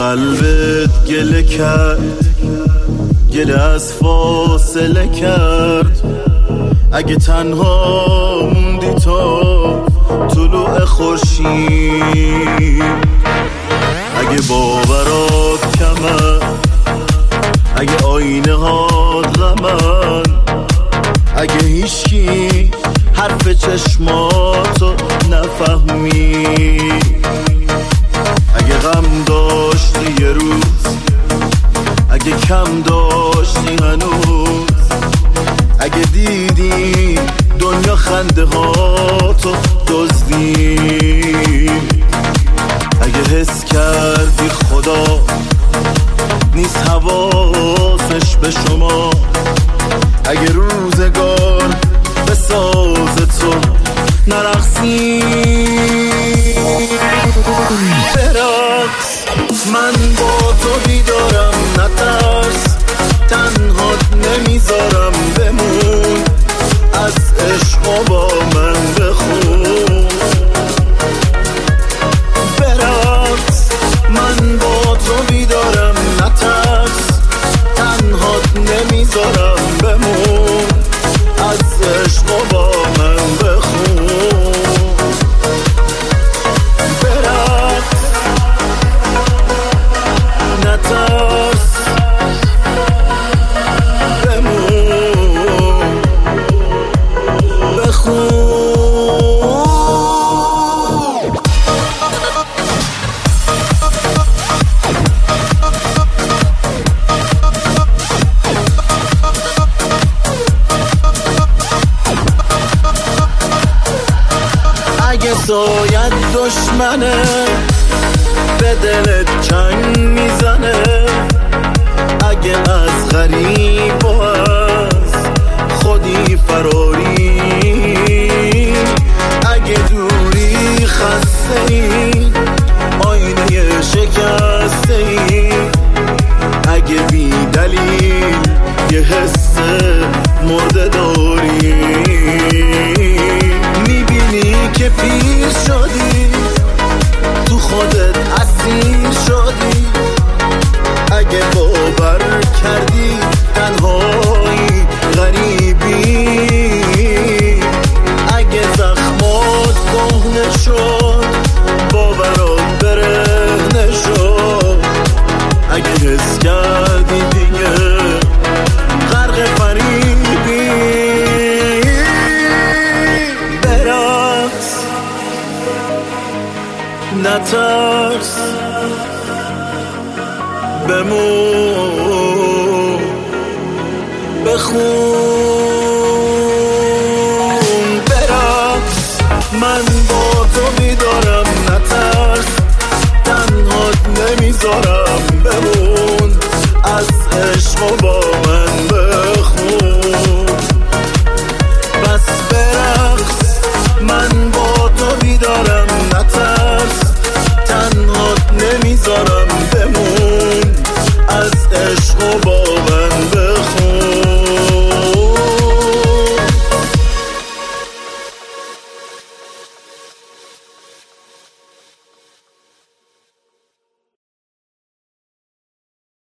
قلبت گله کرد، گله از فاصله کرد. اگه تنها موندی تا طلوع خورشید، اگه باورات کمه، اگه آینه هات غمن، اگه هیچکی حرف چشماتو نفهمی، اگه غم داشتی یه روز، اگه کم داشتی هنوز، اگه دیدی دنیا خنده هاتو دزدی، اگه حس کردی خدا نیست حواسش به شما، اگه روزگار به ساز تو نرقصی. برقص من با تو بیدارم، نترس تنهات نمیذارم، بمون از عشق و با من بخون. برقص من با تو بیدارم، نترس تنهات نمیذارم، بمون از عشق و با من بخون. برقص نترس بمون بخون. اگه سایت دشمنه به دلت چنگ میزنه، اگه از غریب و از خودی فراری، اگه دوری خسته ای آینه شکسته ای، اگه بی دلیل یه حس مرده داری، میبینی که پیر شدی تو خودت اسیر شدی، اگه باور کردی تنهایی غریبی، اگه زخمات کهنه شد باورات برهنه شد، اگه حس کردی دیگه غرق فریبی. برقص نترس بمون بخون.